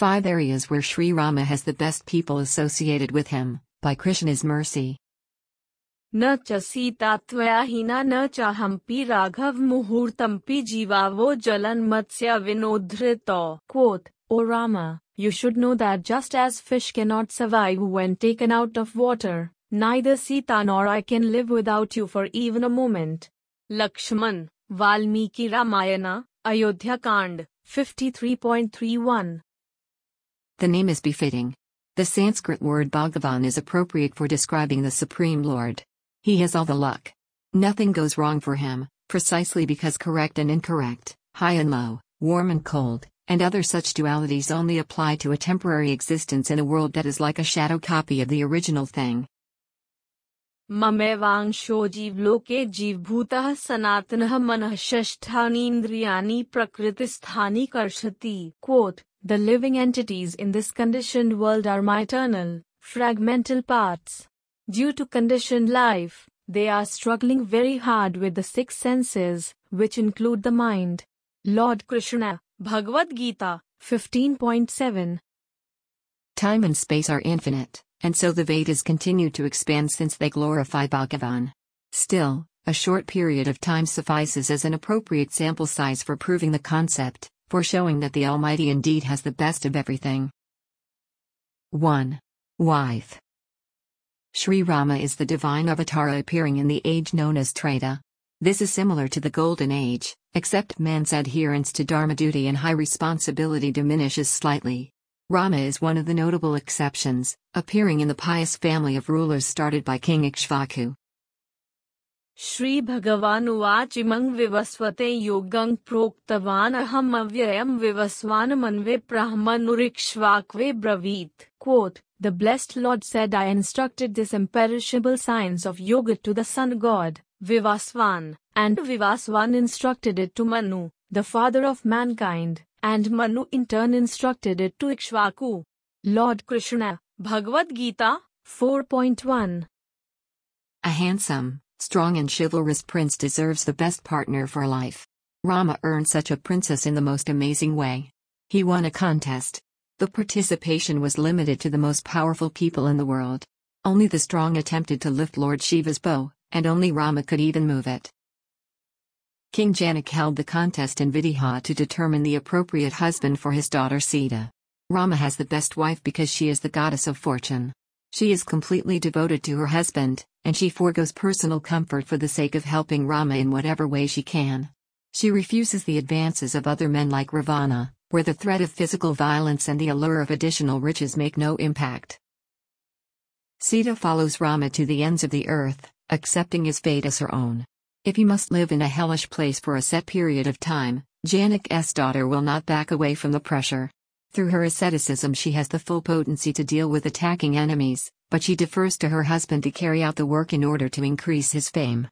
5 areas where Sri Rama has the best people associated with him, by Krishna's mercy. न च सीता त्वया हीना न च हम्पि राघव मुहूर्तम्पि जीवावो जलन मत्स्य विनोधृतो. Quote, O Rama, you should know that just as fish cannot survive when taken out of water, neither Sita nor I can live without you for even a moment. Lakshman, Valmiki Ramayana, Ayodhya Kand, 53.31. The name is befitting. The Sanskrit word Bhagavan is appropriate for describing the Supreme Lord. He has all the luck. Nothing goes wrong for him, precisely because correct and incorrect, high and low, warm and cold, and other such dualities only apply to a temporary existence in a world that is like a shadow copy of the original thing. ममेवांशो जीवलोके जीवभूतः सनातनः मनः षष्ठानीन्द्रियाणि प्रकृतिस्थानि कर्षति. Quote, the living entities in this conditioned world are my eternal, fragmental parts. Due to conditioned life, they are struggling very hard with the 6 senses, which include the mind. Lord Krishna, Bhagavad Gita, 15.7. Time and space are infinite, and so the Vedas continue to expand since they glorify Bhagavan. Still, a short period of time suffices as an appropriate sample size for proving the concept, for showing that the Almighty indeed has the best of everything. 1. Wife. Sri Rama is the divine avatara appearing in the age known as Treta. This is similar to the Golden Age, except man's adherence to Dharma duty and high responsibility diminishes slightly. Rama is one of the notable exceptions, appearing in the pious family of rulers started by King Ikshvaku. Shri Bhagavan uvac imang vivasvate yogam proktavan aham avyayam vivasvan manve brahmanurikshvakve bravit. Quote, the blessed Lord said, I instructed this imperishable science of yoga to the sun god, Vivasvan, and Vivasvan instructed it to Manu, the father of mankind, and Manu in turn instructed it to Ikshvaku. Lord Krishna, Bhagavad Gita, 4.1. A handsome, strong and chivalrous prince deserves the best partner for life. Rama earned such a princess in the most amazing way. He won a contest. The participation was limited to the most powerful people in the world. Only the strong attempted to lift Lord Shiva's bow, and only Rama could even move it. King Janak held the contest in Vidya to determine the appropriate husband for his daughter Sita. Rama has the best wife because she is the goddess of fortune. She is completely devoted to her husband, and she forgoes personal comfort for the sake of helping Rama in whatever way she can. She refuses the advances of other men like Ravana, where the threat of physical violence and the allure of additional riches make no impact. Sita follows Rama to the ends of the earth, accepting his fate as her own. If he must live in a hellish place for a set period of time, Janak's daughter will not back away from the pressure. Through her asceticism she has the full potency to deal with attacking enemies, but she defers to her husband to carry out the work in order to increase his fame.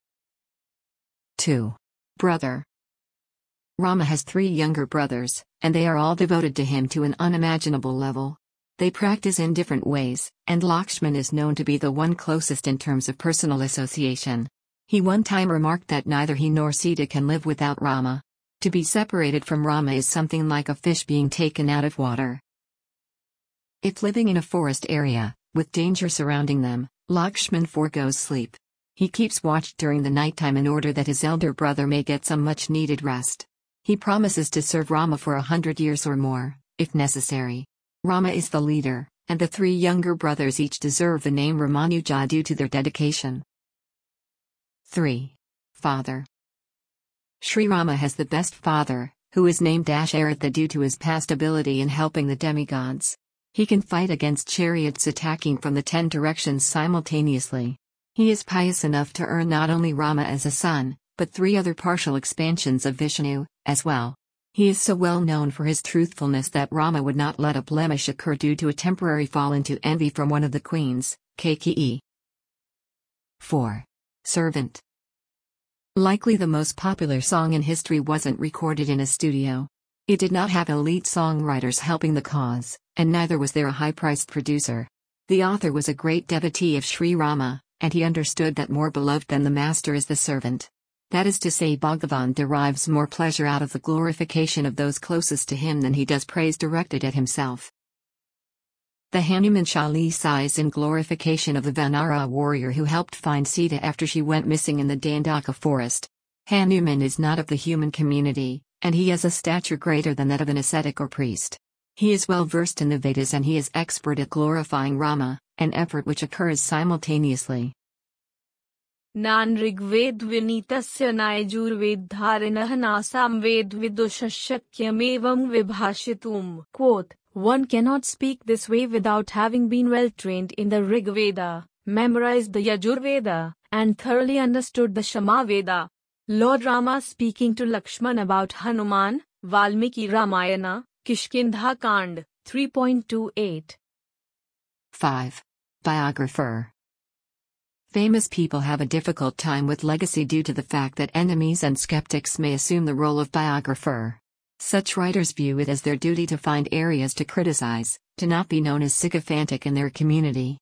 2. Brother. Rama has 3 younger brothers, and they are all devoted to him to an unimaginable level. They practice in different ways, and Lakshman is known to be the one closest in terms of personal association. He one time remarked that neither he nor Sita can live without Rama. To be separated from Rama is something like a fish being taken out of water. If living in a forest area, with danger surrounding them, Lakshman forgoes sleep. He keeps watch during the nighttime in order that his elder brother may get some much-needed rest. He promises to serve Rama for 100 years or more, if necessary. Rama is the leader, and the 3 younger brothers each deserve the name Ramanuja due to their dedication. 3. Father. Sri Rama has the best father, who is named Dasharatha due to his past ability in helping the demigods. He can fight against chariots attacking from the 10 directions simultaneously. He is pious enough to earn not only Rama as a son, but 3 other partial expansions of Vishnu, as well. He is so well known for his truthfulness that Rama would not let a blemish occur due to a temporary fall into envy from one of the queens, Kaikeyi. 4. Servant. Likely the most popular song in history wasn't recorded in a studio. It did not have elite songwriters helping the cause, and neither was there a high-priced producer. The author was a great devotee of Sri Rama, and he understood that more beloved than the master is the servant. That is to say, Bhagavan derives more pleasure out of the glorification of those closest to him than he does praise directed at himself. The Hanuman Chalisa is in glorification of the Vanara warrior who helped find Sita after she went missing in the Dandaka forest. Hanuman is not of the human community, and he has a stature greater than that of an ascetic or priest. He is well versed in the Vedas and he is expert at glorifying Rama, an effort which occurs simultaneously. Nan Rigved Vinitasya Nayajurved Dharinah Nasam Ved Vidushashakyamevam Vibhashitum. Quote, one cannot speak this way without having been well trained in the Rig Veda, memorized the Yajurveda, and thoroughly understood the Shama Veda. Lord Rama speaking to Lakshman about Hanuman, Valmiki Ramayana, Kishkindha Kand, 3.28. 5. Biographer. Famous people have a difficult time with legacy due to the fact that enemies and skeptics may assume the role of biographer. Such writers view it as their duty to find areas to criticize, to not be known as sycophantic in their community.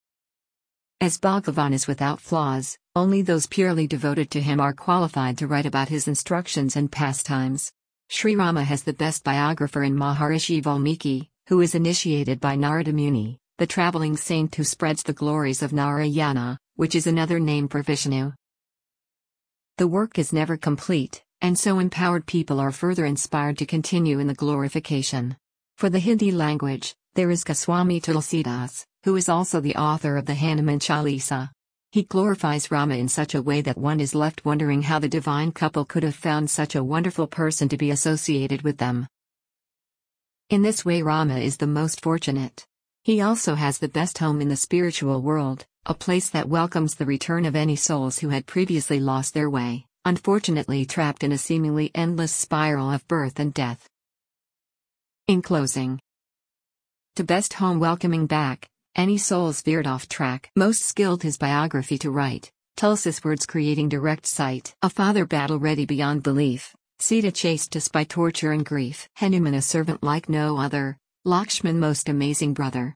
As Bhagavan is without flaws, only those purely devoted to him are qualified to write about his instructions and pastimes. Sri Rama has the best biographer in Maharishi Valmiki, who is initiated by Narada Muni, the traveling saint who spreads the glories of Narayana, which is another name for Vishnu. The work is never complete, and so empowered people are further inspired to continue in the glorification. For the Hindi language, there is Goswami Tulsidas, who is also the author of the Hanuman Chalisa. He glorifies Rama in such a way that one is left wondering how the divine couple could have found such a wonderful person to be associated with them. In this way Rama is the most fortunate. He also has the best home in the spiritual world, a place that welcomes the return of any souls who had previously lost their way, unfortunately trapped in a seemingly endless spiral of birth and death. In closing, to best home welcoming back any souls veered off track. Most skilled his biography to write, Tulsi's words creating direct sight. A father battle ready beyond belief, Sita chased despite torture and grief. Hanuman a servant like no other, Lakshman most amazing brother.